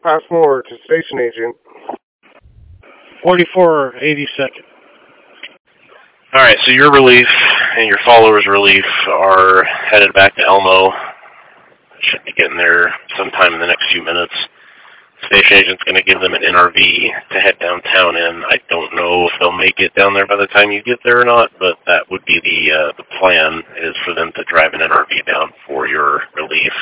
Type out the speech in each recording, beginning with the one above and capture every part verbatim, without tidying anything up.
Pass forward to station agent. forty-four eighty-second. All right, so your relief and your followers' relief are headed back to Elmo. Should be getting there sometime in the next few minutes. Station agent's going to give them an N R V to head downtown in. I don't know if they'll make it down there by the time you get there or not, but that would be the uh, the plan, is for them to drive an N R V down for your relief.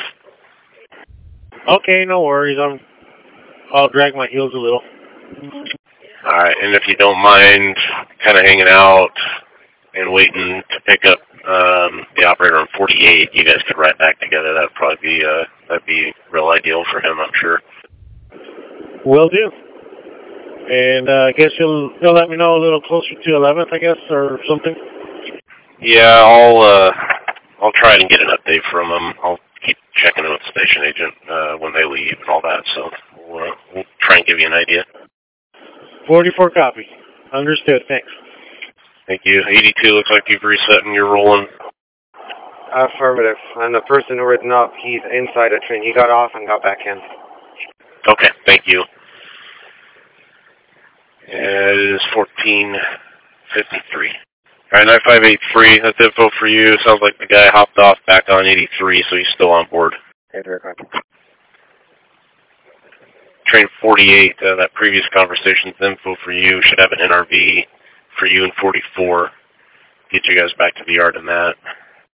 Okay, no worries. I'm, I'll drag my heels a little. All right, and if you don't mind kind of hanging out and waiting to pick up um, the operator on forty-eight, you guys could ride back together. That'd probably be uh, that'd be real ideal for him, I'm sure. Will do. And uh, I guess you'll you'll let me know a little closer to eleventh, I guess, or something. Yeah, I'll uh, I'll try and get an update from them. I'll keep checking in with the station agent uh, when they leave and all that. So we'll, uh, we'll try and give you an idea. forty-four copy. Understood. Thanks. Thank you. eighty-two looks like you've reset and you're rolling. Affirmative. And the person who written up, he's inside the train. He got off and got back in. Okay, thank you. It is fourteen fifty-three. All right, nine five eight three, that's info for you. Sounds like the guy hopped off back on eighty-three, so he's still on board. Train forty-eight, uh, that previous conversation's info for you. Should have an N R V for you in forty-four. Get you guys back to the yard in that.